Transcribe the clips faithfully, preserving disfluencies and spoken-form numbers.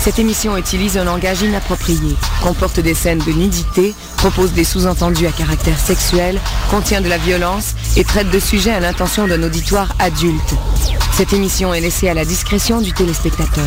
Cette émission utilise un langage inapproprié, comporte des scènes de nudité, propose des sous-entendus à caractère sexuel, contient de la violence et traite de sujets à l'intention d'un auditoire adulte. Cette émission est laissée à la discrétion du téléspectateur.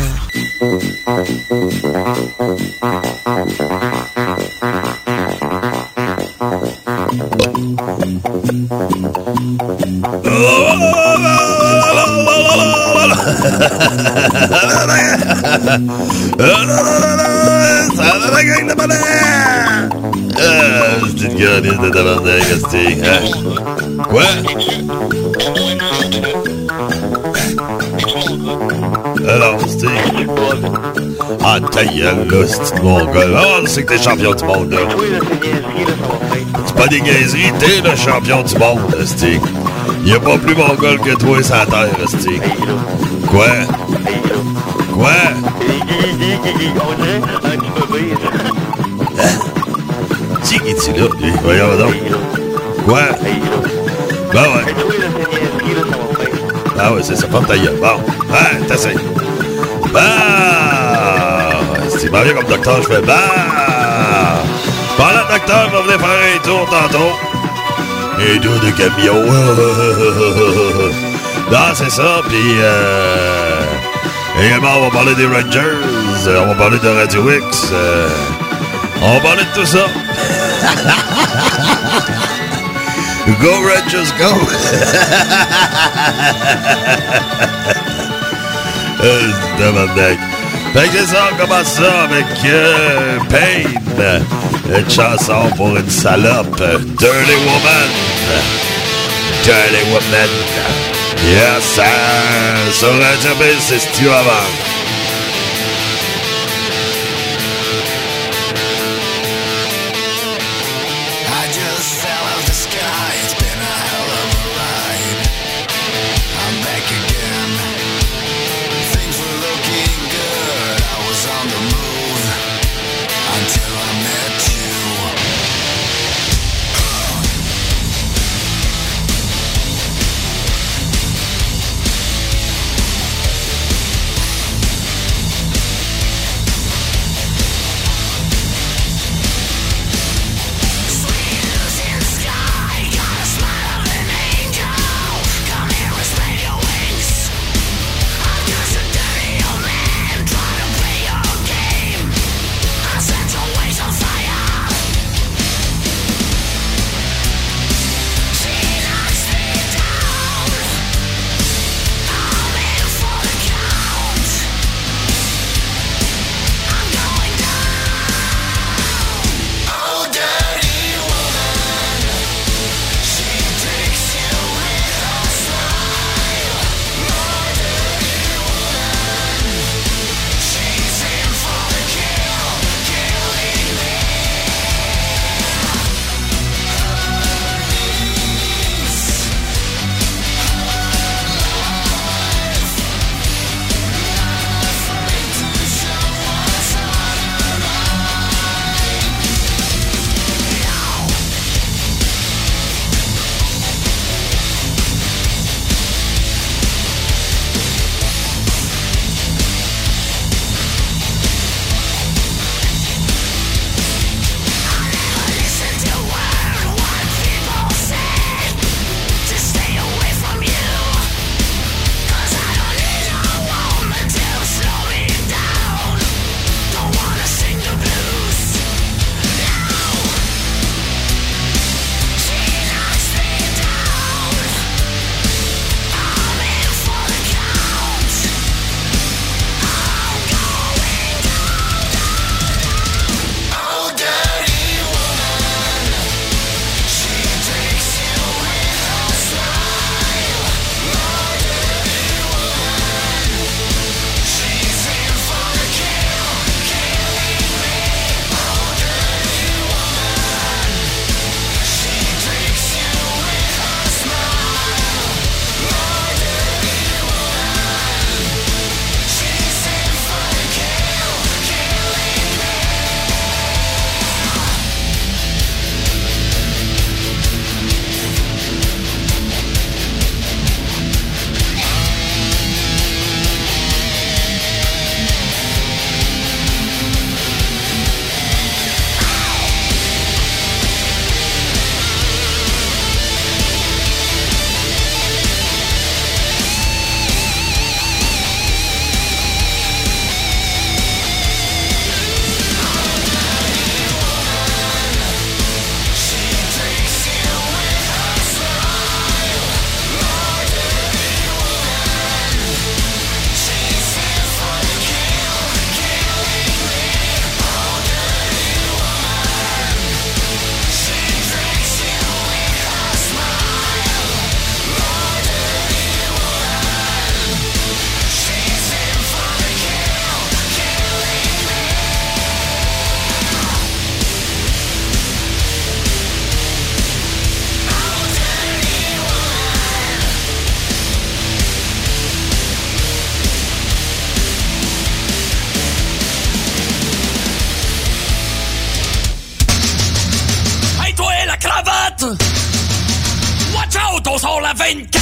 Ah, c'est une grenade de tabarnak, hostie. Quoi? Alors, hostie. Ah, ta gueule, là, c'est mon gars. Ah, c'est que t'es champion du monde, là. C'est pas des niaiseries, t'es le champion du monde, hostie. Y'a pas plus mongol que toi sur la terre, hostie. Quoi? Quoi? Qui est-tu là? Voyons donc. Quoi? Ben ouais. Ah ouais, c'est ça, pas de ta gueule. Bon, hein, t'essayes. Bah! C'est pas bien comme docteur, je fais bah! Pendant le docteur va venir faire un tour tantôt. Un tour de camion. Non, c'est ça, pis euh... également, on va parler des Rangers, euh, on va parler de Radio X, euh... on va parler de tout ça. Go Rangers, go! euh, c'est fait que c'est ça, on commence ça avec euh, Pain, une chanson pour une salope, Dirty Woman. Dirty Woman. Yes, sir. Sur Radio B, c'est Stu avant. vingt-quatre.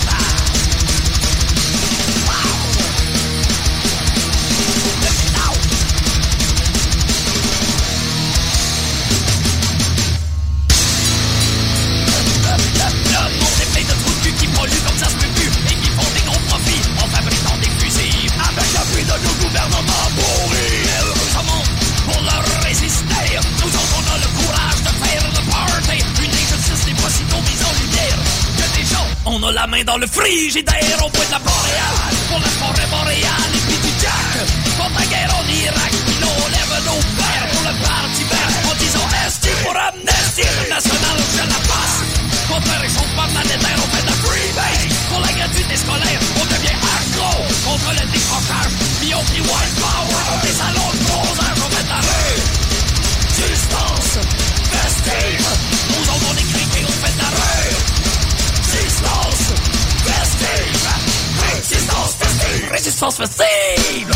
On a la main dans le frigidaire, on boit de la boréale pour la forêt boréale et puis du jack. Contre la guerre en Irak, puis là on lève nos pères pour le parti vert. En disant esti pour amnesty national, je la passe. Contre le réchauffement planétaire, on fait de la freebase. Pour la gratuité scolaire, on devient accro. Contre le décrochage, puis on dit white power. Contre les salons de bronzage, on fait de la rue. Substance, vestige. Nous autres on écrit et on fait de la rue. Résistance festive! Résistance festive! Résistance festive!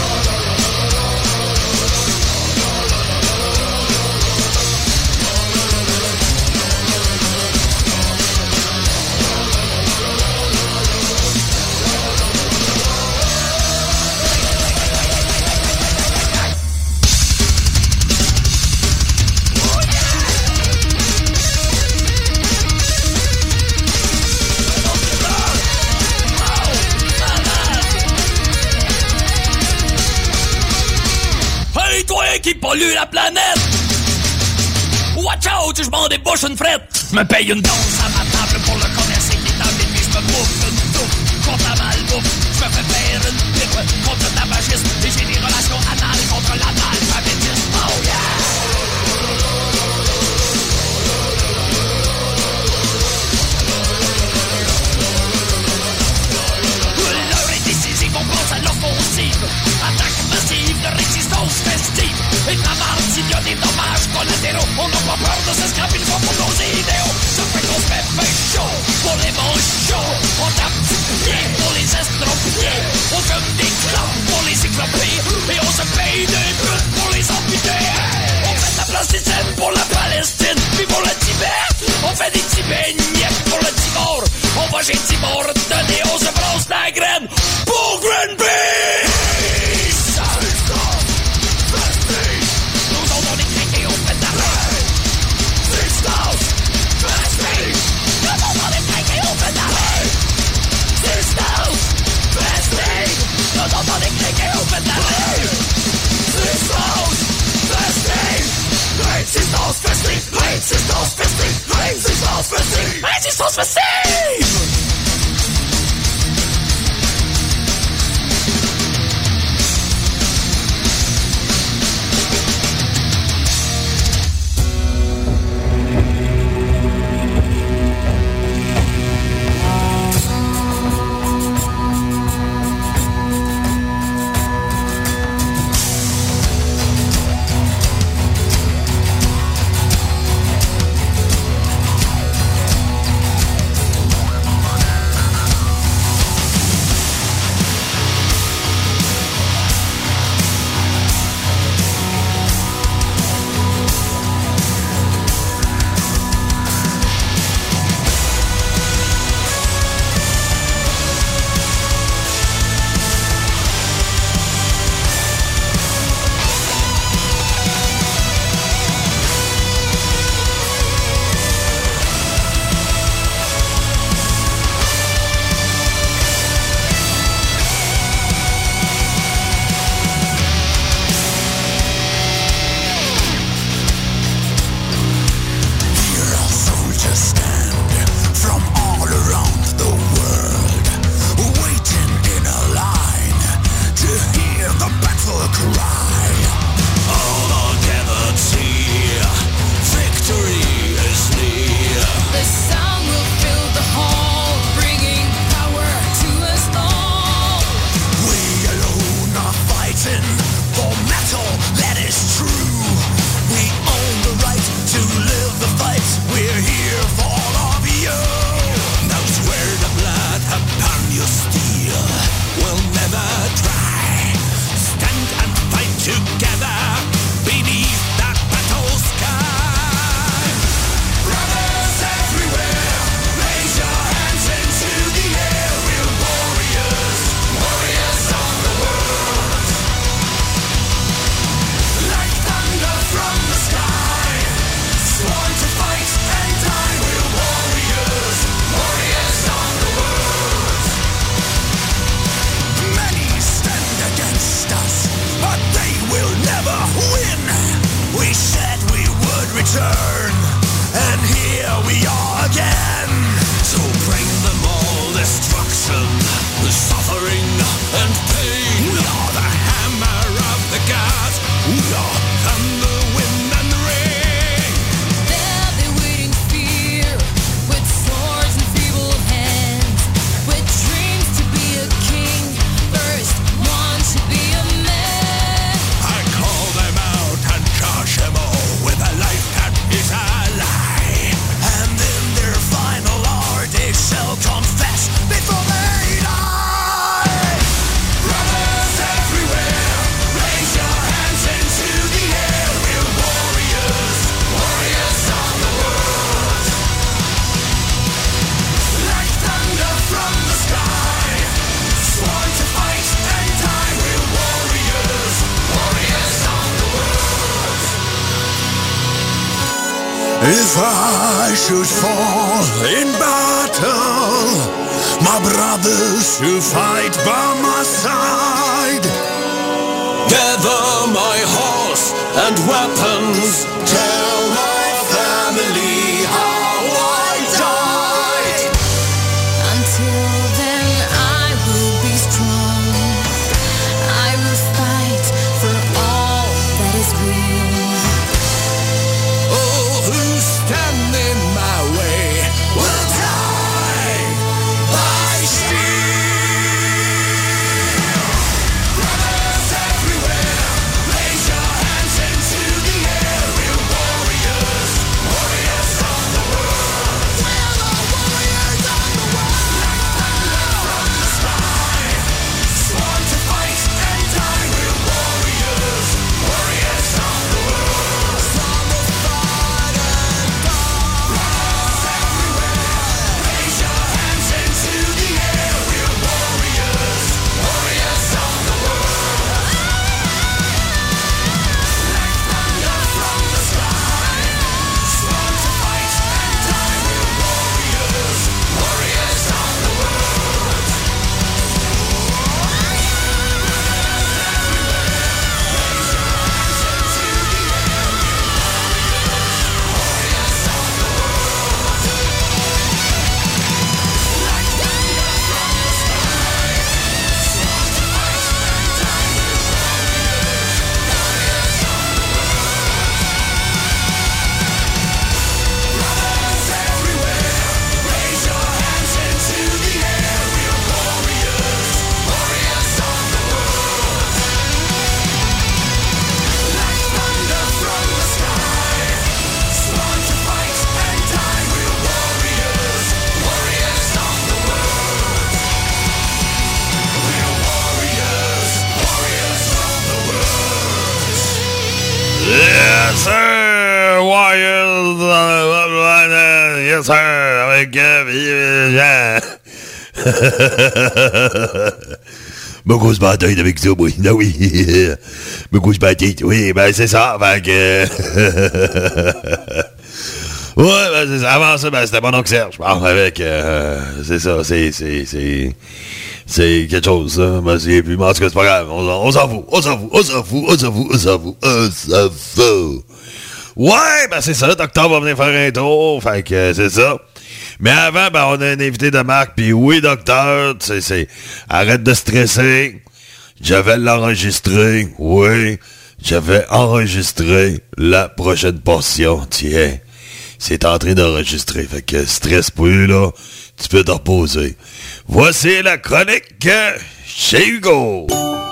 Qui pollue la planète. Watch out, je m'en débouche une frette. Me paye une danse à ma table pour le commerce équitable. Et puis je me bouffe une touffe contre la malbouffe. Je me fais faire une pipe contre le tabagisme. Et j'ai des relations anales contre l'analphabétisme. Oh yeah! L'heure est décisive, on pense à l'offensive. Attaque massive de résistance festive. Et de la marde, s'il y a des dommages collatéraux. On n'a pas peur de se scraper une fois pour nos idéaux. Ça fait qu'on se fait bien chaud pour les manchots. On tape du pied pour les estropiés. On fume des clopes pour les cyclopées. Et on se paye des putes pour les amputés. On fait de la plasticine pour la Palestine. Puis pour le Tibet, on fait des Tibet-nièques pour le Timor. On va chez Timor donner, on se brosse la graine pour Greenpeace. Nous autres on est craqués, on fait de la rue. Résistance festive. Nous autres on est craqués, on fait de la rue. Résistance festive. Nous autres on est craqués, on fait de la rue. Résistance festive. Résistance festive. Résistance festive. Résistance festive. Résistance festive. If I should fall in battle, my brothers should fight by my side. Gather my horse and weapons, tell my family how I died. Until then I will be strong. I will fight for all that is real. Oh, who stand in my way will die by steel. Brothers everywhere, raise your hands into the air. Real warriors, warriors of the world. We're the warriors of the world. Like thunder from the sky, sworn to fight and die. Real warriors, warriors of the world. From the fight and die. Brothers everywhere, raise your hands into the air. Real warriors, warriors of the world. Like thunder from the sky, sworn to fight and die. Real warriors, warriors of the world. Yes, sir! Warriors! Yes, sir! Avec euh, Jean. Me grosse bataille avec ça, oui. Non, oui. Me grosse bataille, oui. Ben, c'est ça. Fait que... ouais, ben, c'est ça. Avant ça, ben, c'était mon oncle Serge. Bon, avec... Euh, c'est ça, c'est... c'est, c'est... C'est quelque chose, ça. Je me souviens plus. Mais en tout cas, c'est pas grave. On, on s'en fout. On s'en fout. On s'en fout. On s'en fout. On s'en fout. On s'en fout. Ouais, ben c'est ça. Docteur va venir faire un tour. Fait que euh, c'est ça. Mais avant, ben on a un invité de marque. Puis oui, docteur, c'est, c'est... Arrête de stresser. Je vais l'enregistrer. Oui. Je vais enregistrer la prochaine portion. Tiens. C'est en train d'enregistrer. Fait que stresse plus, là. Tu peux te reposer. Voici la chronique chez Hugo.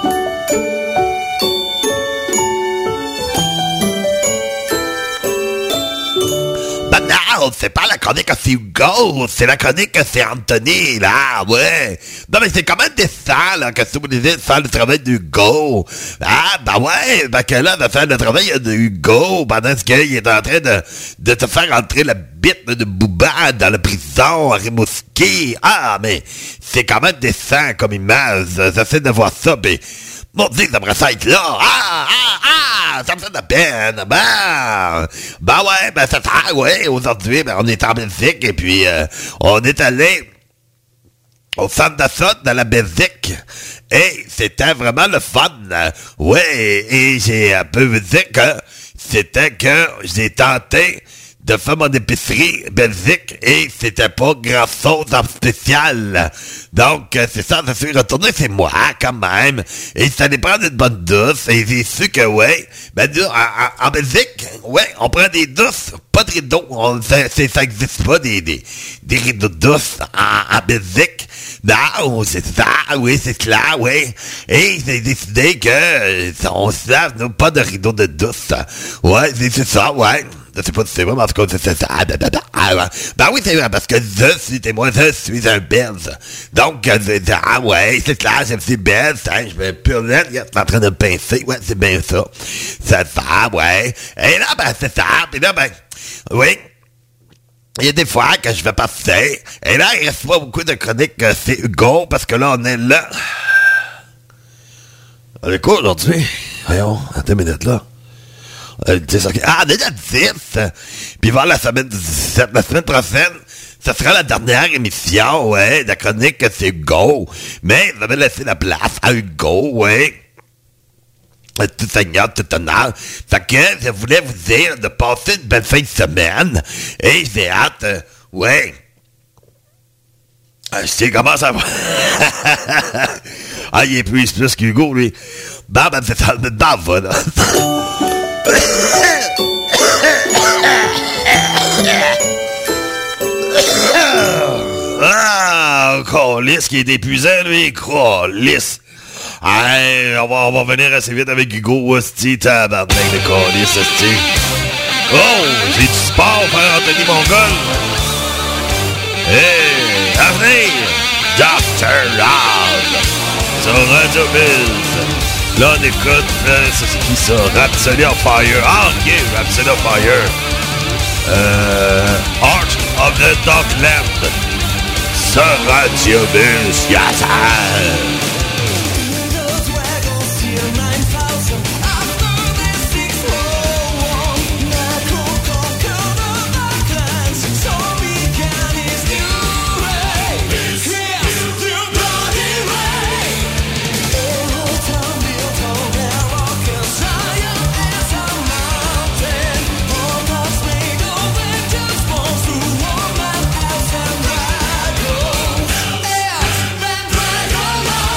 Ben non, c'est pas la chronique à Hugo, c'est la chronique à c'est Anthony, là, ouais. Non, mais c'est quand même décent, là, que si vous disiez de faire le travail d'Hugo. Ah, ben ouais, ben que là, de faire le travail de Hugo pendant qu'il est en train de, de te faire entrer la bite de Booba dans la prison à Rimouski. Ah, mais c'est quand même décent comme image. J'essaie de voir ça, pis mon Dieu, j'aimerais ça être là. Ah, ah, ah, ça me fait de la peine. Ben, ben ouais, ben c'est ça, ouais. Aujourd'hui, ben on est en Belgique et puis euh, on est allé au centre d'assaut de la Belgique. Et c'était vraiment le fun. Ouais, et j'ai un peu vu dire que c'était que j'ai tenté de faire mon épicerie Belgique et c'était pas grand chose en spécial. Donc, euh, c'est ça, je suis retourné chez moi, quand même. Et ça allait prendre une bonne douce. Et j'ai su que, ouais, ben, en, en, en Belgique, ouais, on prend des douces, pas de rideaux. On, ça, ça existe pas, des, des, des rideaux de douce en, en Belgique. Non, c'est ça, oui, c'est clair, oui. Et j'ai décidé que, euh, on se lave, nous, pas de rideaux de douce. Ouais, c'est ça, ouais. Je sais pas si c'est vrai, mais en tout cas, c'est ça. Ah, ben, ben, ben, ah, ouais. Ben oui, c'est vrai, parce que je suis, et moi, je suis un Belge. Donc, je dis, ah ouais, c'est clair, je suis Belge, hein, je vais pur net, il est en train de me pincer, ouais, c'est bien ça. C'est ça, ouais. Et là, ben, c'est ça, puis là, ben, oui. Il y a des fois que je vais passer, et là, il reste pas beaucoup de chroniques, euh, c'est Hugo, parce que là, on est là. On est quoi aujourd'hui? Voyons, attends une minute, là. Euh, tu sais, ça- ah, déjà dix. Puis voir la semaine dix-sept. La semaine prochaine, ça sera la dernière émission, ouais. La chronique, c'est Hugo. Mais vous avez laissé la place à Hugo, ouais. Euh, Tout seigneur, tout honneur. Fait que je voulais vous dire de passer une belle fin de semaine. Et j'ai hâte, euh, ouais. Euh, je sais comment ça va. Ah, il est plus, plus qu'Hugo, lui. Bon, ben, c'est ça, le bave, là. Ah, Colis qui est épuisant, lui, Colis. Hey, on va, on va venir assez vite avec Hugo, hostie, tabarnak de Colis, hostie. Oh, j'ai du sport, frère Anthony Mongol. Hey, à venir, docteur Love, sur Radio Biz. Là, on écoute, euh, c'est c'est qui ça? Rhapsody of Fire. Ah, ok, Rhapsody of Fire. Euh, Art of the Darkland. Sur Radio Biz, yes, sir. Yeah.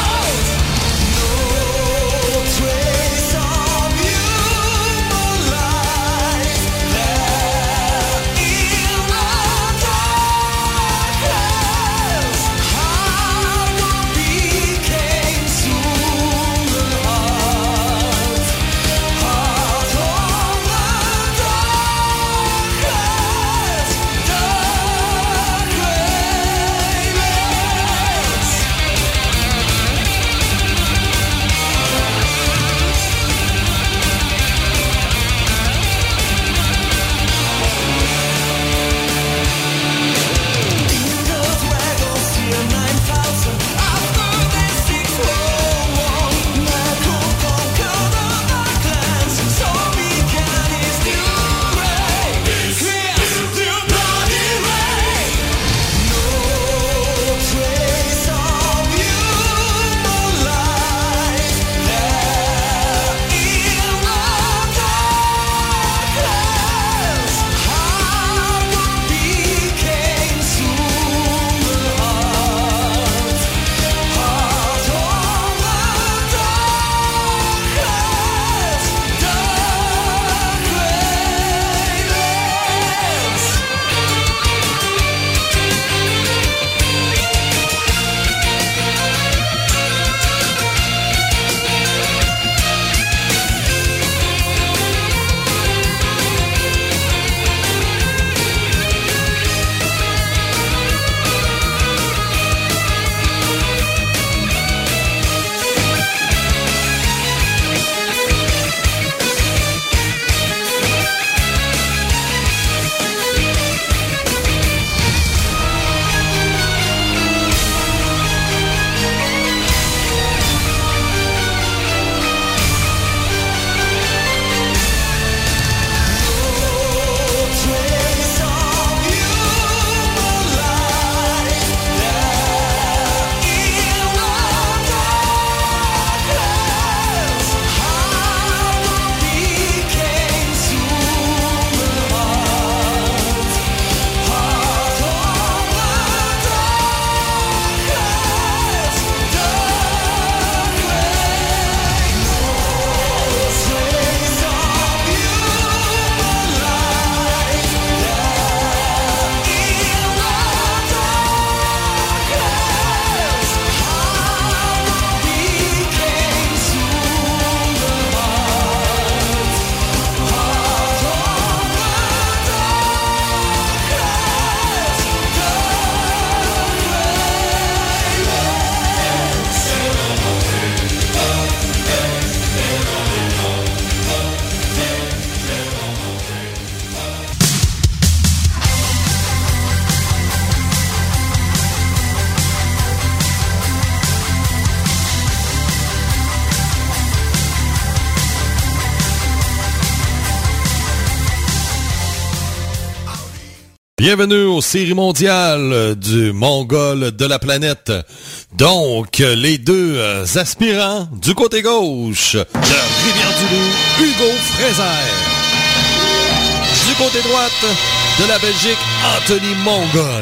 Bienvenue aux séries mondiales du Mongol de la planète. Donc, les deux euh, aspirants du côté gauche de Rivière-du-Loup, Hugo Fraser. Du côté droite de la Belgique, Anthony Mongol.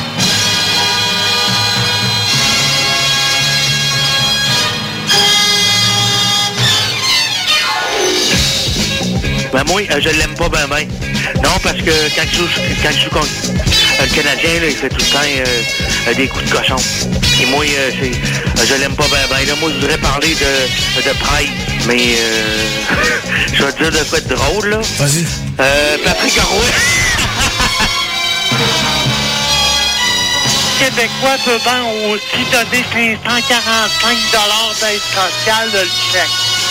Ben moi, euh, je l'aime pas ben ben. Non, parce que quand je joue, quand je joue contre euh, le Canadien, là, il fait tout le temps euh, euh, des coups de cochon. Et moi, euh, c'est, euh, je l'aime pas ben ben. Là, moi, je voudrais parler de, de Price, mais euh, je vais te dire de quoi de drôle, là. Vas-y. Euh, Patrick Roy. Québécois peut bien aussi donner cinq cent quarante-cinq dollars d'aide sociale de le chèque.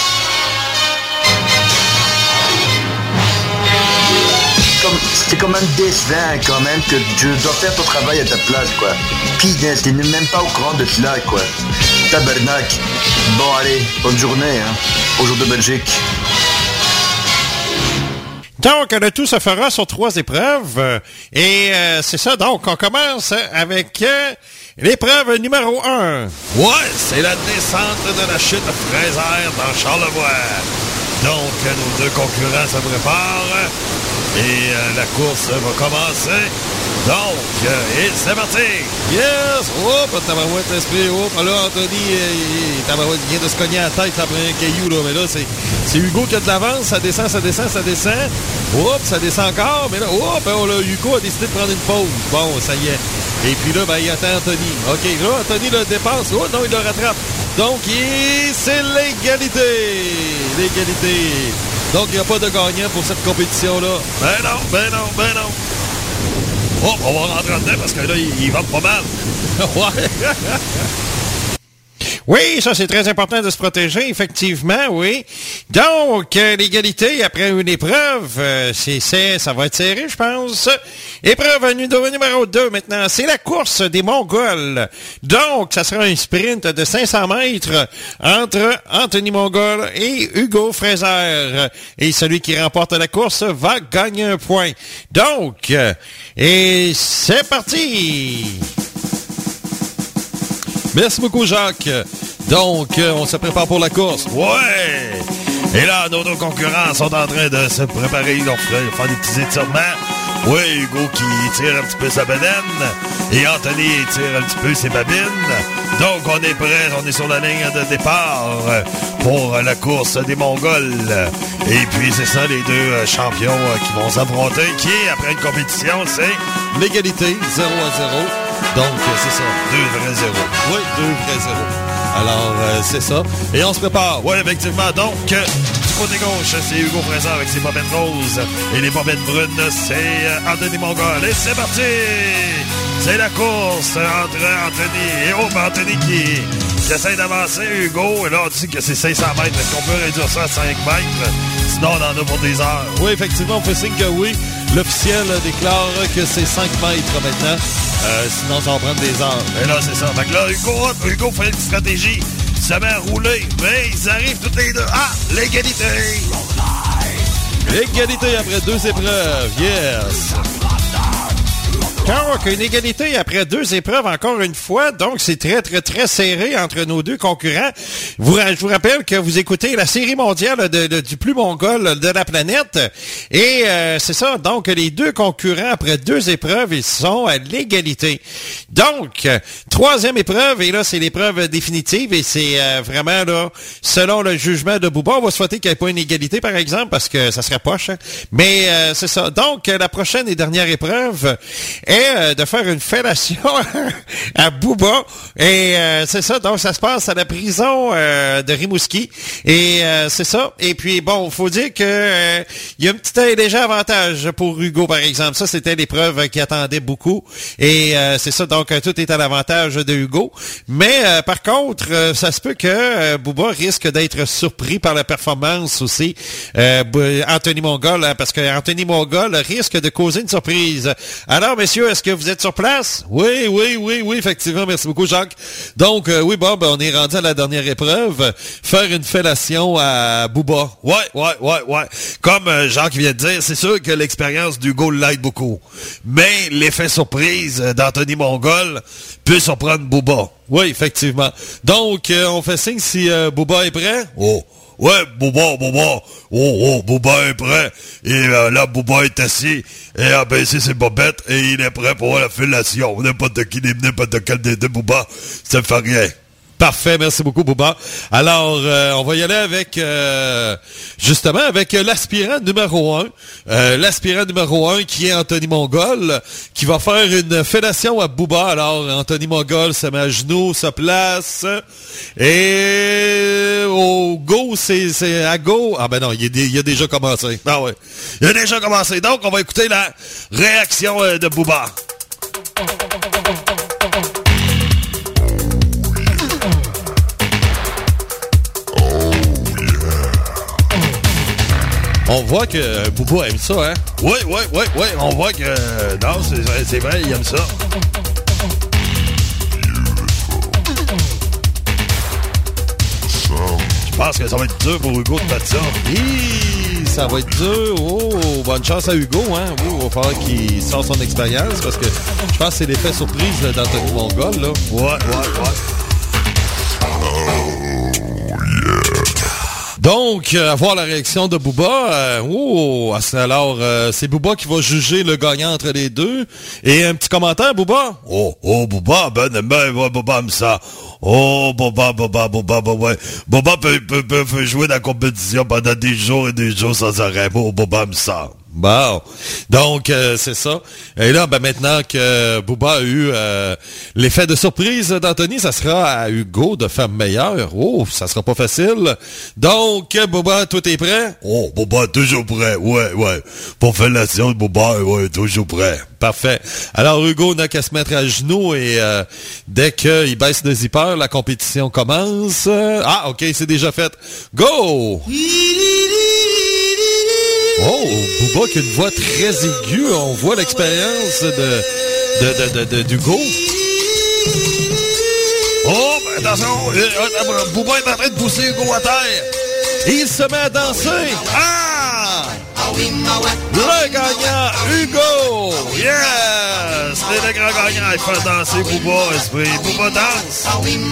C'est quand même décevant quand même que tu dois faire ton travail à ta place, quoi. Puis t'es même pas au courant de cela, quoi. Tabernacle. Bon, allez, bonne journée, hein. Au jour de Belgique. Donc, le tout se fera sur trois épreuves. euh, Et euh, c'est ça, donc on commence avec euh, l'épreuve numéro un. Ouais, c'est la descente de la chute Fraser dans Charlevoix. Donc, nos deux concurrents se préparent. Et euh, la course va commencer. Donc, euh, et c'est parti! Yes! Hop! Tabarouette esprit. Hop! Là, Anthony, euh, Tabarouette vient de se cogner à la tête après un caillou, là. Mais là, c'est, c'est Hugo qui a de l'avance. Ça descend, ça descend, ça descend. Hop! Ça descend encore. Mais là, hop! Oh, là, Hugo a décidé de prendre une pause. Bon, ça y est. Et puis là, ben, il attend Anthony. OK, là, Anthony le dépasse. Oh non, il le rattrape. Donc, il... c'est l'égalité. L'égalité. Donc, il n'y a pas de gagnant pour cette compétition-là. Ben non, ben non, ben non. Oh, on va rentrer dedans parce que là, il, il va pas mal. Ouais. Oui, ça c'est très important de se protéger, effectivement, oui. Donc, euh, l'égalité après une épreuve, euh, c'est, c'est, ça va être serré, je pense. Épreuve numéro, numéro deux maintenant, c'est la course des Mongols. Donc, ça sera un sprint de cinq cents mètres entre Anthony Mongol et Hugo Fraser. Et celui qui remporte la course va gagner un point. Donc, euh, et c'est parti! Merci beaucoup, Jacques. Donc, euh, on se prépare pour la course. Ouais! Et là, nos deux concurrents sont en train de se préparer. Ils vont faire des petits étirements. Oui, Hugo qui tire un petit peu sa bedaine. Et Anthony tire un petit peu ses babines. Donc, on est prêts. On est sur la ligne de départ pour la course des Mongols. Et puis, c'est ça, les deux champions qui vont s'affronter. Qui, après une compétition, c'est l'égalité, zéro à zéro. Donc, c'est ça, deux vrais zéros. Oui, deux vrais zéros. Alors, euh, c'est ça. Et on se prépare. Oui, effectivement. Donc, euh, du côté gauche, c'est Hugo Fraser avec ses bobettes roses. Et les bobettes brunes, c'est euh, Anthony Mongol. Et c'est parti! C'est la course entre Anthony et oh, Anthony qui, qui essaie d'avancer. Hugo, et là, on dit que c'est cinq cents mètres. Est-ce qu'on peut réduire ça à cinq mètres? Sinon, on en a pour des heures. Oui, effectivement, on fait signe que oui. L'officiel déclare que c'est cinq mètres maintenant. Euh, sinon, ça va prendre des heures. Et là, c'est ça. Fait que là, Hugo, hop, Hugo fait une stratégie. Il se met à rouler. Mais ils arrivent tous les deux. Ah, l'égalité! L'égalité après deux épreuves. Yes! Donc, une égalité après deux épreuves, encore une fois. Donc, c'est très, très, très serré entre nos deux concurrents. Vous, je vous rappelle que vous écoutez la série mondiale de, de, du plus mongol de la planète. Et euh, c'est ça. Donc, les deux concurrents, après deux épreuves, ils sont à l'égalité. Donc, euh, troisième épreuve, et là, c'est l'épreuve définitive. Et c'est euh, vraiment, là, selon le jugement de Bouba, on va souhaiter qu'il n'y ait pas une égalité, par exemple, parce que ça serait poche. Hein? Mais euh, c'est ça. Donc, la prochaine et dernière épreuve est de faire une fellation à Bouba. Et euh, c'est ça, donc ça se passe à la prison euh, de Rimouski. Et euh, c'est ça. Et puis, bon, faut dire que euh, il y a un petit un léger avantage pour Hugo, par exemple. Ça, c'était l'épreuve qui attendait beaucoup. Et euh, c'est ça, donc tout est à l'avantage de Hugo. Mais euh, par contre, euh, ça se peut que euh, Bouba risque d'être surpris par la performance aussi. Euh, Anthony Mongol, hein, parce que Anthony Mongol risque de causer une surprise. Alors, messieurs, messieurs, est-ce que vous êtes sur place? Oui, oui, oui, oui, effectivement. Merci beaucoup, Jacques. Donc, euh, oui, Bob, on est rendu à la dernière épreuve. Faire une fellation à Booba. Ouais, ouais, ouais, ouais. Comme euh, Jacques vient de dire, c'est sûr que l'expérience d'Hugo l'aide beaucoup. Mais l'effet surprise d'Anthony Mongol peut surprendre Booba. Oui, effectivement. Donc, euh, on fait signe si euh, Booba est prêt? Oh. Ouais, Booba, Booba, oh, oh, Booba est prêt. Et euh, là, Booba est assis et a baissé ses bobettes et il est prêt pour la fellation. N'importe qui, n'importe quel des deux Booba, ça ne fait rien. Parfait, merci beaucoup, Booba. Alors, euh, on va y aller avec, euh, justement, avec l'aspirant numéro un. Euh, l'aspirant numéro un qui est Anthony Mongol, qui va faire une fellation à Booba. Alors, Anthony Mongol se met à genoux, se place. Et au go, c'est, c'est à go. Ah ben non, il, est, il a déjà commencé. Ah ouais, il a déjà commencé. Donc, on va écouter la réaction euh, de Booba. On voit que Booba aime ça, hein? Oui, oui, oui, oui. On voit que... Euh, non, c'est vrai, c'est vrai, il aime ça. Je pense que ça va être dur pour Hugo de battre ça. Hi, ça va être dur. Oh, bonne chance à Hugo, hein? Oui, il va falloir qu'il sorte son expérience parce que je pense que c'est l'effet surprise d'Anthony Mongol, là. Ouais, ouais, ouais. Donc, euh, avoir la réaction de Booba, euh, oh, alors, euh, c'est Booba qui va juger le gagnant entre les deux. Et un petit commentaire, Booba? Oh, oh, Booba, ben, ben, ben, Booba aime ça. Oh, Booba, Booba, Booba, Booba. Booba peut, peut, peut, peut jouer dans la compétition pendant des jours et des jours sans arrêt. Oh, Booba aime ça. Bon, donc euh, c'est ça. Et là, ben maintenant que Booba a eu euh, l'effet de surprise d'Anthony, ça sera à Hugo de faire meilleur. Oh, ça sera pas facile. Donc, Booba, toi t'es prêt? Oh, Booba, toujours prêt. Ouais, ouais. Pour faire l'action de Booba, ouais, toujours prêt. Parfait. Alors, Hugo n'a qu'à se mettre à genoux et euh, dès qu'il baisse le zipper, la compétition commence. Ah, ok, c'est déjà fait. Go! Oh, Booba qui a une voix très aiguë. On voit l'expérience de, de, de, de, de, d'Hugo. Oh, ben attention, euh, Booba est en train de pousser Hugo à terre. Il se met à danser. Ah! Le gagnant, Hugo! Yes! C'est le grand gagnant. Il fait danser Booba. Esprit. Booba danse.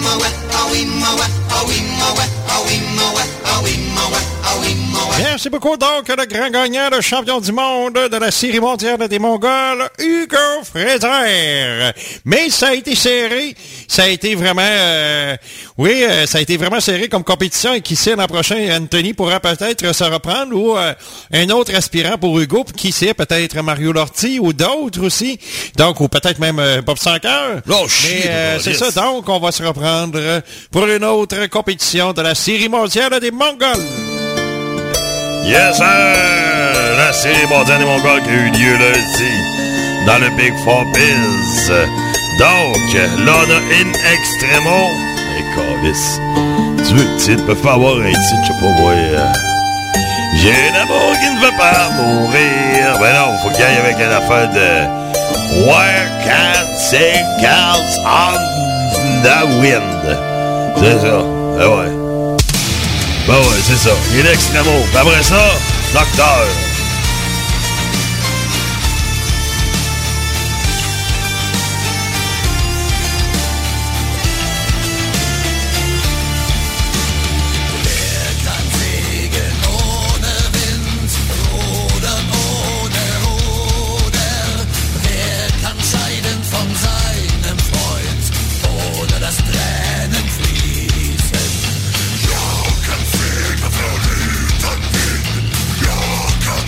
Merci beaucoup. Donc, le grand gagnant, le champion du monde de la série mondiale des Mongols, Hugo Fraser. Mais ça a été serré. Ça a été vraiment... Euh, oui, euh, ça a été vraiment serré comme compétition. Et qui sait, l'an prochain, Anthony pourra peut-être se reprendre ou euh, un autre aspirant pour Hugo. Qui sait, peut-être Mario Lortie ou d'autres aussi. Donc, ou peut-être même euh, Bob Sanker. Oh, shit, Mais euh, c'est yes. ça. Donc, on va se reprendre pour une autre compétition de la série mondiale des Mongols. Yes, sir! La série mondiale des Mongols qui a eu lieu lundi dans le Big Four Biz. Donc, là, on a In Extremo. Et calice. Tu veux, tu ne peux pas avoir un titre, je sais pas moi. Euh, J'ai un amour qui ne veut pas mourir. Ben non, faut qu'il y aille avec une affaire de Where can sing clouds on the wind. C'est ça. Ben ouais. Ben ouais, c'est ça. Il est extrêmement. Après ça, Docteur. Ja,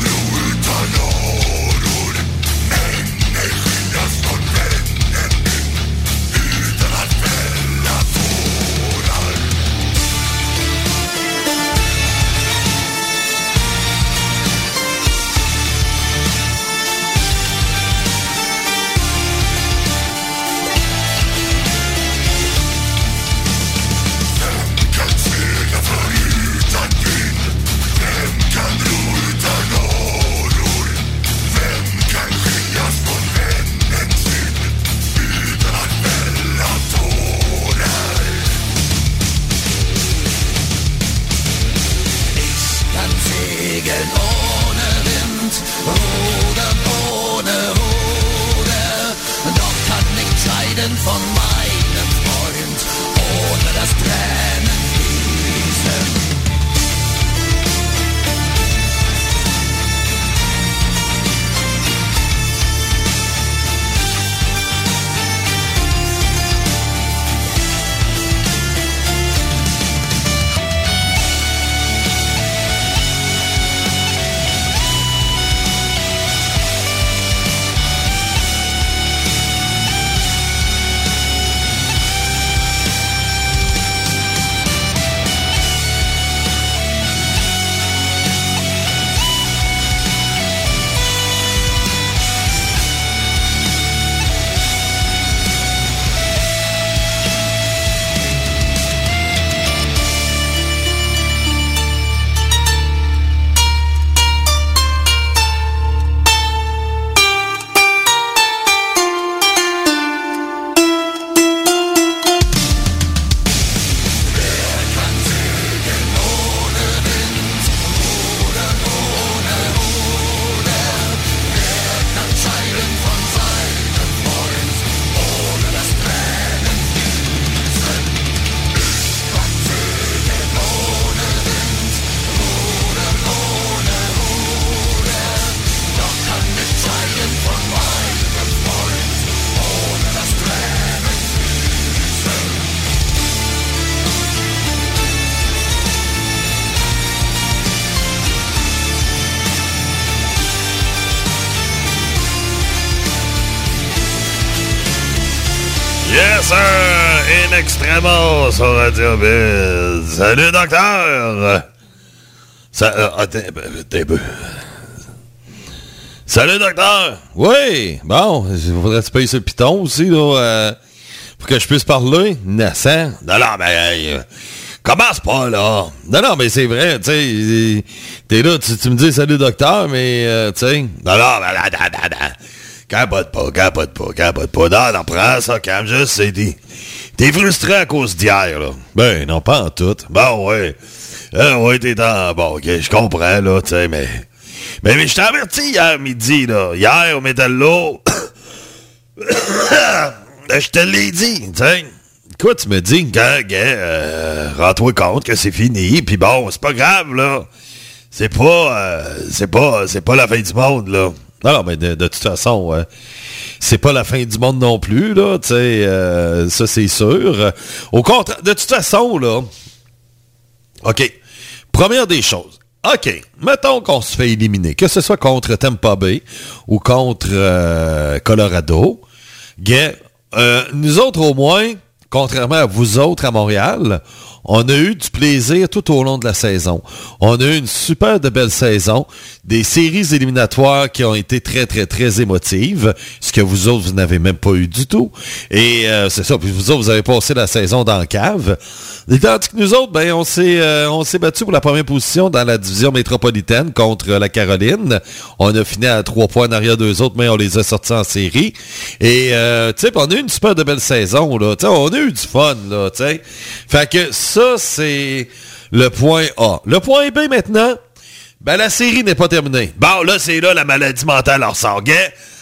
Yes, sir! In extremo sur Radio Biz. Salut, docteur! Ça, euh, attends, attends un peu. Salut, docteur! Oui, bon, il faudrait que tu payes sur le piton aussi, là, euh, pour que je puisse parler. Nassant. Non, non, mais hey, commence pas, là. Non, non, mais c'est vrai, tu sais, t'es là, tu, tu me dis salut, docteur, mais, euh, tu sais... Non, non, mais là, là, là, là. Capote pas, capote pas, capote pas. Non, non, prends ça, calme, juste, c'est dit. T'es frustré à cause d'hier, là. Ben, non, pas en tout. Bon, ouais. Euh, ouais, t'es en... Bon, OK, je comprends, là, tu sais, mais... Mais, mais je t'ai averti hier midi, là. Hier, au Métallo... je te l'ai dit, tu sais. Quoi, tu me dis? Gars, gars, euh, rends-toi compte que c'est fini, puis bon, c'est pas grave, là. C'est pas... Euh, c'est pas... C'est pas la fin du monde, là. Non, non, mais de, de toute façon, euh, c'est pas la fin du monde non plus, là, tu sais, euh, ça c'est sûr. Au contraire, de toute façon, là, OK, première des choses, OK, mettons qu'on se fait éliminer, que ce soit contre Tampa Bay ou contre euh, Colorado, gars, euh, nous autres au moins, contrairement à vous autres à Montréal, on a eu du plaisir tout au long de la saison. On a eu une super de belle saison, des séries éliminatoires qui ont été très, très, très émotives, ce que vous autres, vous n'avez même pas eu du tout. Et euh, c'est ça, puis vous autres, vous avez passé la saison dans la cave. Et tandis que nous autres, ben, on s'est euh, on s'est battu pour la première position dans la division métropolitaine contre la Caroline. On a fini à trois points en arrière d'eux autres, mais on les a sortis en série. Et, euh, tu sais, on a eu une super de belle saison, là. Tu sais, on a eu du fun, là, tu sais. Fait que ça, c'est le point A. Le point B, maintenant, ben, la série n'est pas terminée. Bon, là, c'est là la maladie mentale ressort. Gars,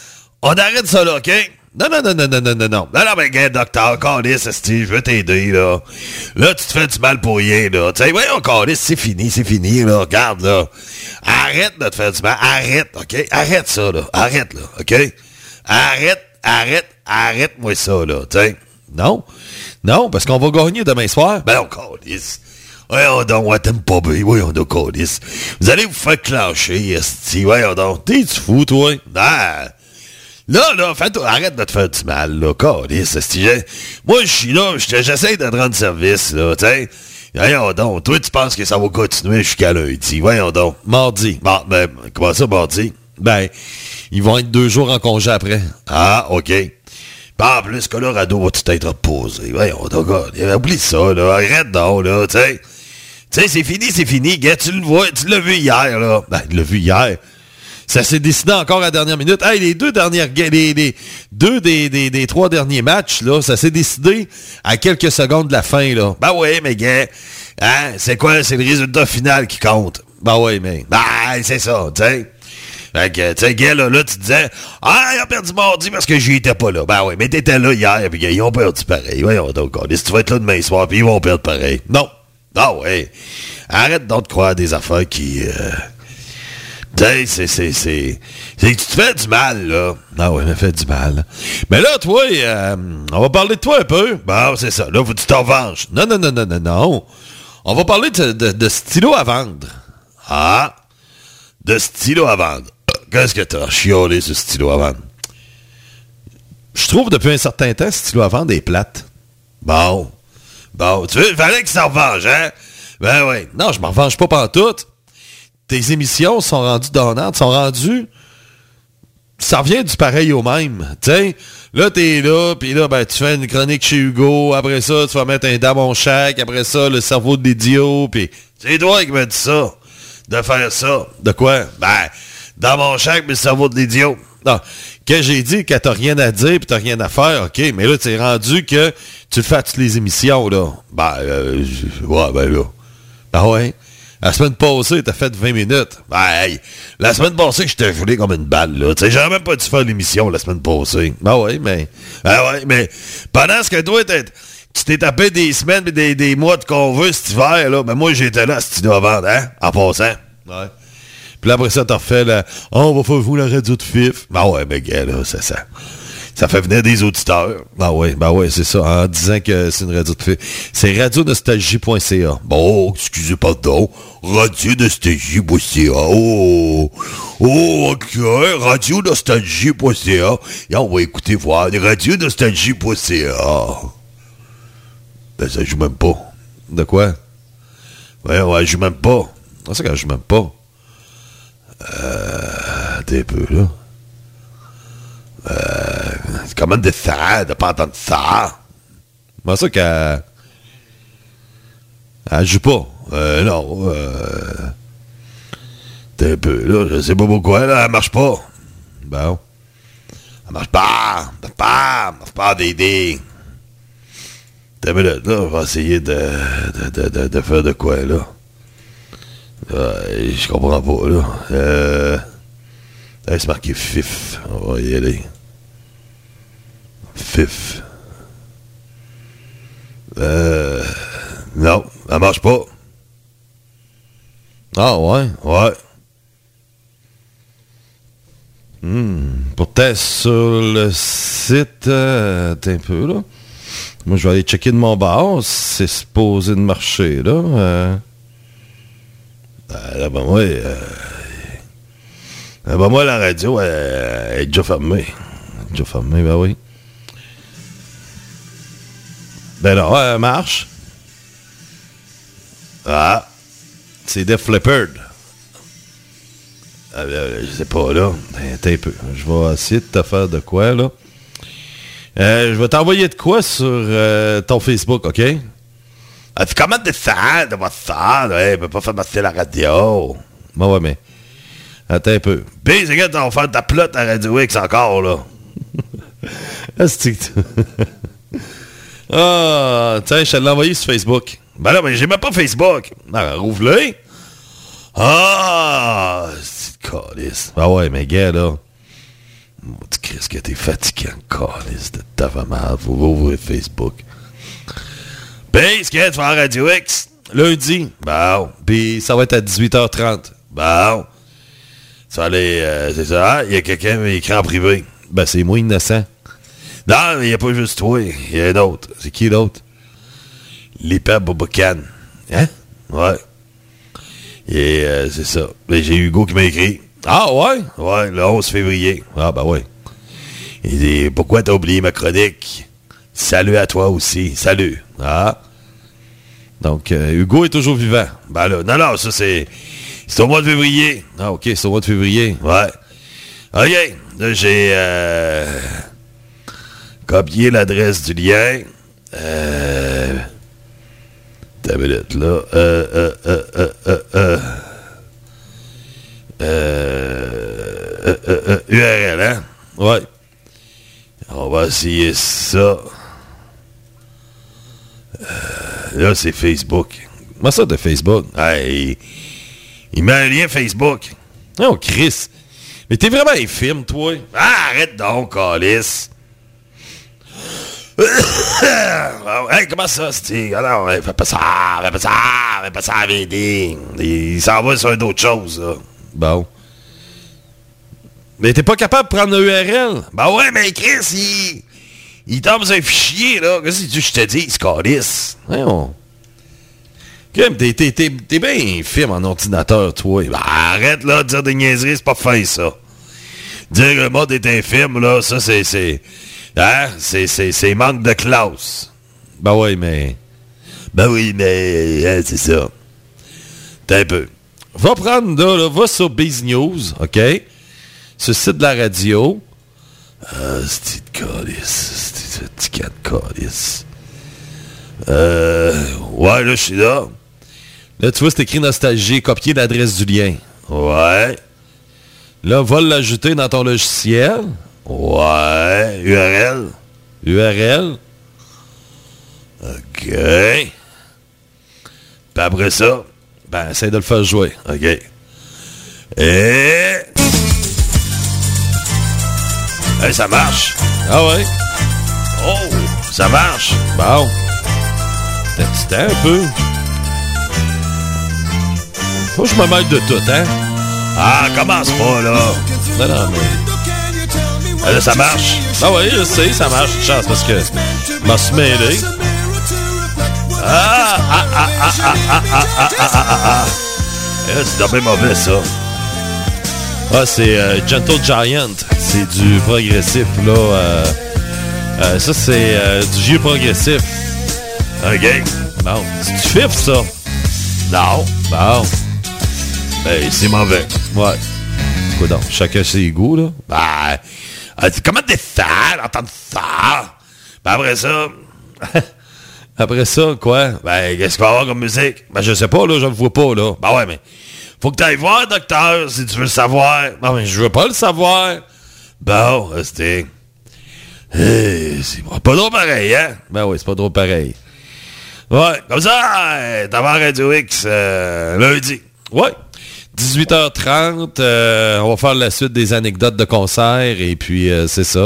on arrête ça, là, OK? Non, non, non, non, non, non, non, non. Non, non, mais gars, docteur, Carlis, Steve, je veux t'aider, là. Là, tu te fais du mal pour rien, là. Tu sais, voyons, Carlis, c'est fini, c'est fini, là. Regarde, là. Arrête de te faire du mal. Arrête, OK? Arrête ça, là. Arrête, là, OK? Arrête, arrête, arrête-moi ça, là, tu sais. Non. Non, parce qu'on va gagner demain soir. Ben, on Carlis. Voyons donc, ouais, t'aimes pas bien. Voyons donc, Carlis. Vous allez vous faire clencher, Steve. Voyons donc. T'es-tu fou, toi? Ah. Là, là, fais-toi, arrête de te faire du mal, là, Carlis, Steve. Moi, je suis là, j'essaie de te rendre service, là, tu sais. Voyons donc, toi, tu penses que ça va continuer jusqu'à lundi. Voyons donc. Mardi. Bon, ben, comment ça, mardi? Ben, ils vont être deux jours en congé après. Ah, OK. Ben, en plus, Colorado va tout être reposé. Voyons donc, oublie ça, là. Arrête donc, là, tu sais. Tu sais, c'est fini, c'est fini. Gars, tu le vois, tu l'as vu hier, là. Ben, tu l'as vu hier. Ça s'est décidé encore à la dernière minute. Hey, les deux dernières les, les deux des, des, des trois derniers matchs, là, ça s'est décidé à quelques secondes de la fin, là. Ben oui, mais gars, hein, c'est quoi? C'est le résultat final qui compte. Ben oui, mais... Ben, c'est ça, tu sais. Fait que, tu sais, gars, là, là, tu disais, ah, il a perdu mardi parce que j'y étais pas là. Ben oui, mais t'étais là hier, pis ils ont perdu pareil. Voyons donc, si tu vas être là demain soir, pis ils vont perdre pareil. Non. Ah ouais. Arrête donc de croire des affaires qui... Euh... Tu sais, c'est, c'est, c'est... C'est que tu te fais du mal, là. Ah oui, me fait du mal. Mais là, toi, euh, on va parler de toi un peu. Bon, c'est ça. Là, faut que tu t'en venges. Non, non, non, non, non, non. On va parler de, de, de stylo à vendre. Ah? De stylo à vendre. Qu'est-ce que t'as chiolé, ce stylo à vendre? Je trouve, depuis un certain temps, ce stylo à vendre est plate. Bon. Bon, tu veux, il fallait qu'il s'en revanche, hein? Ben oui. Non, je m'en revanche pas pantoute. Tes émissions sont rendues donnantes, sont rendues... Ça revient du pareil au même, tu sais. Là, t'es là, puis là, ben, tu fais une chronique chez Hugo, après ça, tu vas mettre un dame mon chac, après ça, le cerveau de l'idiot, puis... C'est toi qui m'as dit ça, de faire ça. De quoi? Ben, dans mon chac, mais le cerveau de l'idiot. Non, que j'ai dit que t'as rien à dire pis t'as rien à faire, OK, mais là, t'es rendu que tu le fais à toutes les émissions, là. Ben, euh, ouais, ben là. Ben ouais. La semaine passée, t'as fait vingt minutes. Ben, hey, la semaine passée, je t'ai volé comme une balle, là. Tu sais, j'aurais même pas dû faire l'émission la semaine passée. Ben ouais, mais... Ben ouais, mais pendant ce que toi, t'es... Tu t'es tapé des semaines et des, des mois de convoi cet hiver, là. Ben moi, j'étais là, si tu dois vendre, hein, en passant. Ouais. Puis là, après ça, t'as refait la... Oh, on va faire vous la radio de F I F. Ben ouais, ben gars, là, c'est ça. Ça fait venir des auditeurs. Ben oui, ben oui, c'est ça, en disant que c'est une radio de fait. C'est radio nostalgie point c a. Bon, excusez, pardon. radio nostalgie point c a. Oh, oh, ok. radio nostalgie point c a. Et on va écouter voir. radio nostalgie point c a. Ben, ça joue même pas. De quoi? Ouais, ouais, joue même pas. C'est ça qu'elle joue même pas. Euh, t'es un peu, là. Euh, c'est comment de ça, de pas entendre ça. Ben, ça qu'elle... Elle joue pas. Euh, non, euh... T'es un peu, là, je sais pas pourquoi, là, elle marche pas. Bon. Elle marche pas, elle marche pas, elle marche pas d'aider. T'es un minute, là, on va essayer de, de, de, de, de faire de quoi, là. Euh, je comprends pas, là. Euh... Là, c'est marqué fif. On va y aller. Fif. Euh... Non, elle marche pas. Ah, ouais? Ouais. Hmm. Pourtant, sur le site... Euh, t'es un peu, là. Moi, je vais aller checker de mon bar. C'est supposé de marcher, là. Euh... Ben, là, ben, moi... Euh... Ben, moi, la radio, elle, elle est déjà fermée. Elle est déjà fermée, ben oui. Ben là, elle marche. Ah. C'est Def Leppard. Ah, ben, je sais pas, là. Ben, t'es un peu. Je vais essayer de te faire de quoi, là. Euh, je vais t'envoyer de quoi sur euh, ton Facebook, OK? Ah, c'est comment de ça, de voir ça, là? Elle peut pas faire passer la radio. Ben ouais, mais... Attends un peu. Puis, c'est quand on va faire ta plotte à Radio X encore, là. Asti que Ah, tiens, je te l'ai envoyé sur Facebook. Ben là, mais j'ai même pas Facebook. Ah, rouvre-le. Ah, c'est calice. Ben ouais, mais gars, là... Mon petit Christ, que t'es fatiguant, calice de ta mal. Faut ouvrir Facebook. Puis, ce qu'il y a de faire à Radio X? Lundi. Bon. Puis ça va être à dix-huit heures trente. Bon. Ça va aller, euh, c'est ça, il y a quelqu'un qui écrit en privé. Ben, c'est moi innocent. Non, il n'y a pas juste toi, il y a un autre. C'est qui l'autre? L'hyper Bobocan. Hein? Ouais. Et euh, c'est ça. Et j'ai Hugo qui m'a écrit. Ah, ouais? Ouais, le onze février. Ah, ben ouais. Il dit, pourquoi t'as oublié ma chronique? Salut à toi aussi. Salut. Ah. Donc, euh, Hugo est toujours vivant. Ben là, non, non, ça c'est... C'est au mois de février. Ah, OK, c'est au mois de février. Ouais. OK. Là, j'ai euh, copié l'adresse du lien. Euh... T'as une minute, là. Euh, euh, euh, euh, euh, euh. Euh, euh, euh, U R L, hein? Ouais. On va essayer ça. Euh, là, c'est Facebook. Moi, ça, de Facebook. Hey, il met un lien Facebook. Oh, Chris. Mais t'es vraiment infirme, toi. Ah, arrête donc, Alice. Hey, comment ça, c'est... Alors, fais pas ça, fais pas ça, fais pas ça, V D. Il s'en va sur d'autres choses, là. Bon. Mais t'es pas capable de prendre le U R L? Ben ouais, mais Chris, il... Il tombe sur un fichier, là. Qu'est-ce que tu veux que je te dis, Scalice? Voyons. Crème, t'es, t'es, t'es, t'es bien infirme en ordinateur, toi. Ben, arrête, là, de dire des niaiseries, c'est pas fin, ça. Dire que le mode est infirme, là, ça, c'est... c'est hein? C'est, c'est, c'est manque de classe. Ben oui, mais... Ben oui, mais... Hein, c'est ça. T'as un peu. Va prendre, là, là, va sur Biz News, OK? Sur le site de la radio. Ah, c'est de calice. C'est de petit de calice. Euh... Ouais, là, je suis là. Là, tu vois, c'est écrit Nostalgie, copier l'adresse du lien. Ouais. Là, va l'ajouter dans ton logiciel. Ouais. U R L. U R L. OK. Puis après ça, ben, essaye de le faire jouer. OK. Et... Hey, ça marche. Ah ouais? Oh, ça marche. Bon. T'as petit temps un peu. Faut que je me mêle de tout, hein? Ah, commence pas, là. Non, non, mais... Ah, là, ça marche. Ah oui, je sais, ça marche. Une chance parce que je m'en suis mêlé. Ah, ah, ah, ah, ah, ah, ah, ah, ah, ah, ah. Eh, c'est dommage mauvais, ça. Ah, c'est euh, Gentle Giant. C'est du progressif, là. Euh, euh, ça, c'est euh, du vieux progressif. OK. Bon, c'est du fif, ça. Non. Bon. Ben, c'est mauvais. Ouais. Quoi donc? Chacun ses goûts, là. Ben, euh, comment t'es fier d'entendre ça? Ben, après ça... Après ça, quoi? Ben, qu'est-ce qu'il va y avoir comme musique? Ben, je sais pas, là, je le vois pas, là. Ben ouais, mais faut que t'ailles voir, docteur, si tu veux le savoir. Non, mais je veux pas le savoir. Bon, c'était... Hey, c'est pas drôle pareil, hein? Ben oui, c'est pas drôle pareil. Ouais, comme ça, euh, t'as voir Radio X euh, lundi. Ouais. dix-huit heures trente, euh, on va faire la suite des anecdotes de concert, et puis euh, c'est ça.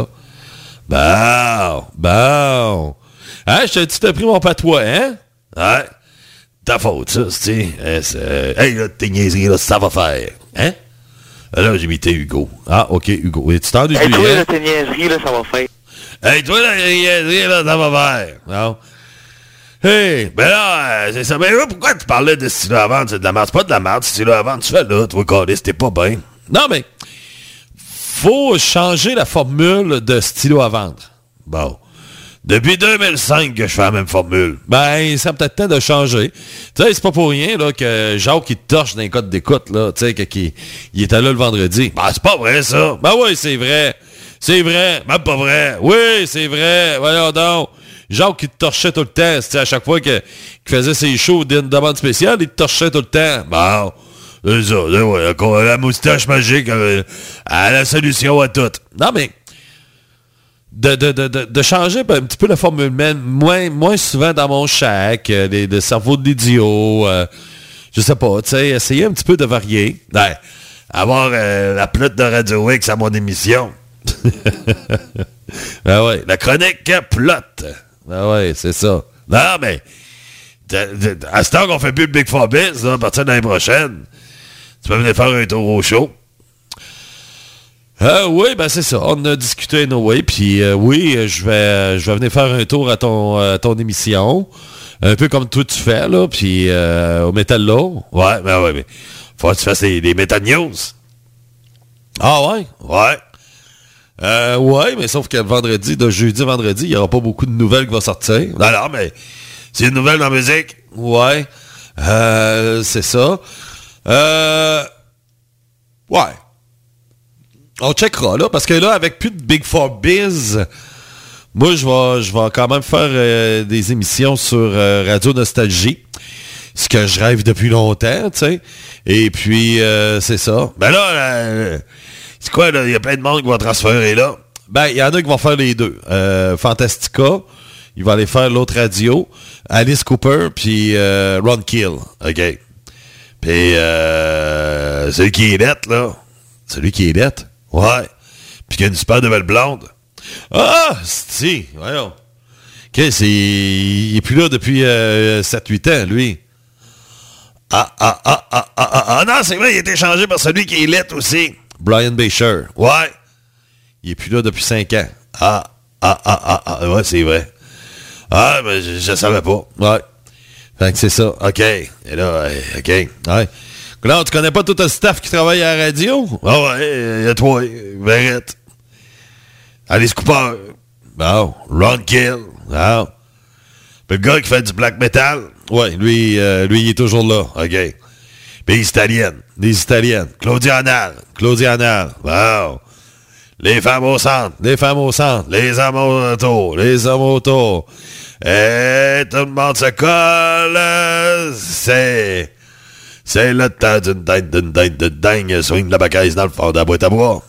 Bon, bon. Hein, je t'ai-tu t'as pris mon patois, hein? Ouais. Ta faute, ça, c'est... Euh, hey, là, tes niaiseries, là, ça va faire. Hein? Là, j'ai imité Hugo. Ah, OK, Hugo. Et tu t'en Hey, toi, là, tes niaiseries, là, ça va faire. Hey, toi, là, tes niaiseries, là, ça va faire. Non. Hey, ben là, euh, c'est ça. Mais là, pourquoi tu parlais de stylo à vendre? C'est de la merde. C'est pas de la merde, stylo à vendre. Tu fais là, toi, Carlis, t'es pas bien. Non, mais faut changer la formule de stylo à vendre. Bon. Depuis deux mille cinq que je fais la même formule. Ben, ça peut-être temps de changer. Tu sais, c'est pas pour rien là que Jacques, il torche dans les codes d'écoute, là, tu sais, qu'il il était là le vendredi. Ben, c'est pas vrai, ça. Ben oui, c'est vrai. C'est vrai. Même pas vrai. Oui, c'est vrai. Voyons donc. Jacques, il te torchait tout le temps. C'était à chaque fois que, qu'il faisait ses shows d'une demande spéciale, il te torchait tout le temps. Bon. C'est ça. C'est ouais, la moustache magique, euh, à la solution à tout. Non, mais... De, de, de, de, de changer un petit peu la formule, même moins, moins souvent dans mon shack, euh, les, le cerveau de l'idiot, euh, je sais pas, tu sais, essayer un petit peu de varier. Ouais, avoir euh, la plate de Radio X à mon émission. Ben ouais. La chronique plot. Ben ouais, c'est ça. Non, mais à ce temps qu'on fait plus le Big Four Biz, là, à partir de l'année prochaine, tu peux venir faire un tour au show. Euh, oui, ben c'est ça. On a discuté no way, puis euh, oui, je vais je vais venir faire un tour à ton à ton émission, un peu comme toi tu fais là, puis euh, au Metal Law. Ouais, ben ouais, mais faut que tu fasses des, des Metal News. Ah ouais, ouais, euh, ouais, mais sauf que le vendredi, de jeudi à vendredi, il y aura pas beaucoup de nouvelles qui vont sortir. Non, non, mais c'est une nouvelle dans la musique. Ouais, euh, c'est ça. Euh, ouais. On checkera, là, parce que là, avec plus de Big Four Biz, moi, je vais, je vais quand même faire euh, des émissions sur euh, Radio Nostalgie, ce que je rêve depuis longtemps, tu sais. Et puis, euh, c'est ça. Ben là, euh, c'est quoi, là? Il y a plein de monde qui va transférer là. Ben, il y en a qui vont faire les deux. Euh, Fantastica, il va aller faire l'autre radio. Alice Cooper, puis euh, Ron Kill. OK. Puis, euh, celui qui est lettre, là. Celui qui est lettre? Ouais. Puis qui a une super nouvelle blonde. Ah, si, voyons. OK, c'est... Il est plus là depuis euh, sept huit ans, lui. Ah, ah, ah, ah, ah, ah, ah, non, c'est vrai, il a été changé par celui qui est lettre aussi. Brian Bacher. Ouais. Il est plus là depuis cinq ans. Ah, ah, ah, ah, ah, ouais, c'est vrai. Ah, mais je, je savais pas. Ouais. Fait que c'est ça. OK. Et là, OK. Ouais. Là, tu connais pas tout le staff qui travaille à la radio? Ah ouais, il y a toi, Verrette. Alice Cooper. Bon. Ron Kill. Bon. Puis le gars qui fait du black metal. Ouais, lui, euh, lui, il est toujours là. OK. Puis les Italiennes. Les Italiennes. Claudia Anal. Claudia Anal. Wow. Les femmes au centre. Les femmes au centre. Les hommes autour. Les hommes autour. Et tout le monde se colle. C'est... C'est le temps d'une dingue, d'une dingue, d'une dingue. Swing de la bacaise dans le fond de la boîte à bois.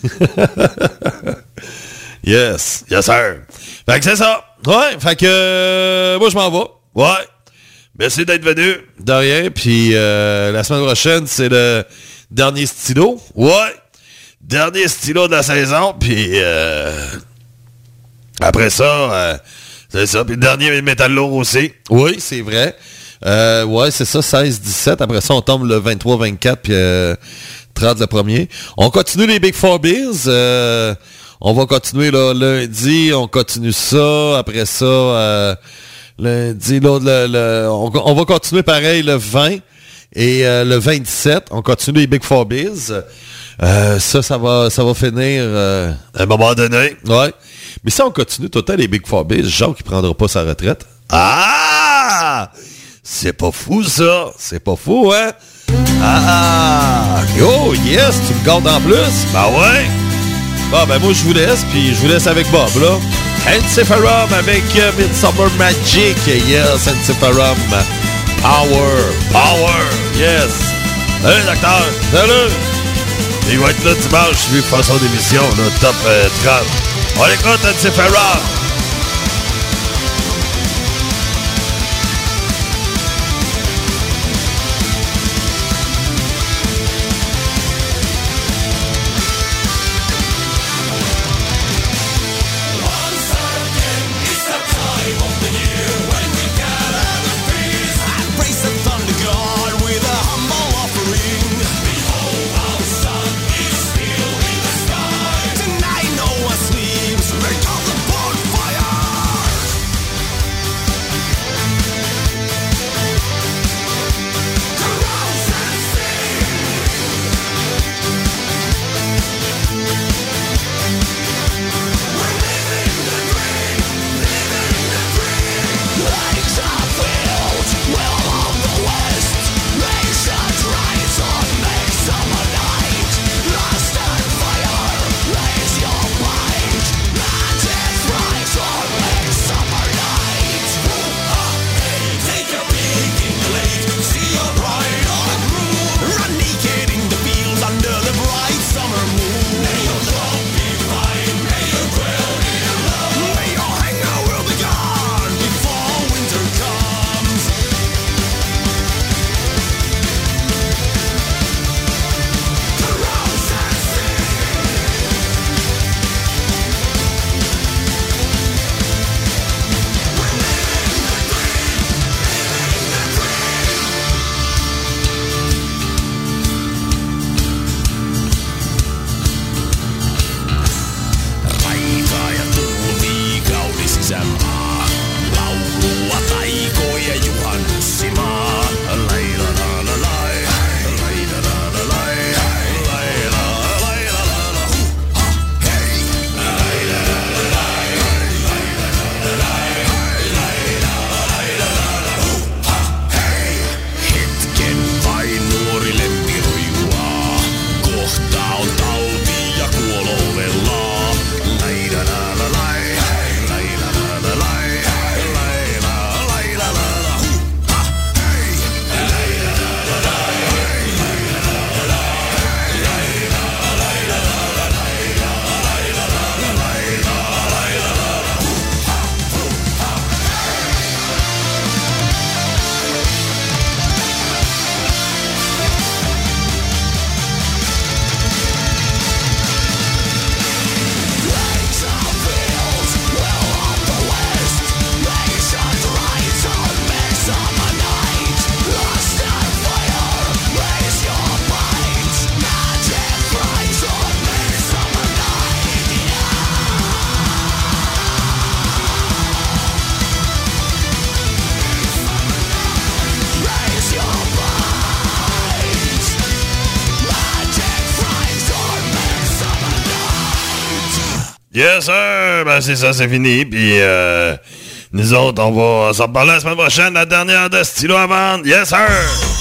Yes. Yes, sir. Fait que c'est ça. Ouais, fait que... Euh, moi, je m'en vais. Ouais. Merci d'être venu. De rien. Puis euh, la semaine prochaine, c'est le dernier stylo. Ouais. Dernier stylo de la saison. Puis euh, après ça, euh, c'est ça. Puis le dernier Metal Lourd aussi. Oui, c'est vrai. Euh, ouais, c'est ça, seize dix-sept. Après ça, on tombe le vingt-trois vingt-quatre, puis euh, trente le premier. On continue les Big Four Biz. Euh, On va continuer là, lundi, on continue ça. Après ça, euh, lundi, l'autre, le, le, on, on va continuer pareil le vingt et euh, le vingt-sept. On continue les Big Four Biz. Euh, ça, ça va, ça va finir euh, à un moment donné. Ouais. Mais si on continue tout le temps les Big Four Biz, Jacques qui prendra pas sa retraite. Ah! C'est pas fou, ça. C'est pas fou, hein? Ah! Oh, yes! Tu me gardes en plus? Ben ouais! Bon, ben moi, je vous laisse, puis je vous laisse avec Bob, là. Encephalum avec euh, Midsummer Magic. Yes, Encephalum. Power. Power. Yes. Salut, docteur. Salut! Il va être là dimanche, je vais faire son émission, là, top euh, trente. On écoute Encephalum. Yes, sir! Ben, c'est ça, c'est fini. Puis, euh, nous autres, on va s'en parler la semaine prochaine, la dernière de Stylo à vendre. Yes, sir!